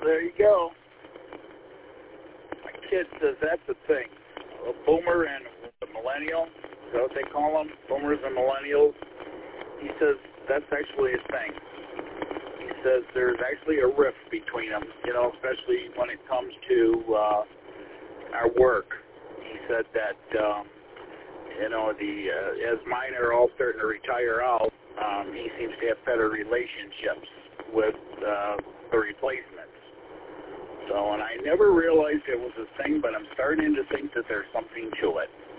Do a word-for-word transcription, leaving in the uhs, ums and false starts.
there you go. My kid says that's a thing. A boomer and a millennial, is that what they call them? Boomers and millennials. He says that's actually a thing. He says there's actually a rift between them, you know, especially when it comes to uh, our work. He said that, um, you know, the uh, as mine are all starting to retire out, um, he seems to have better relationships with uh, the replacements. So, and I never realized it was a thing, but I'm starting to think that there's something to it.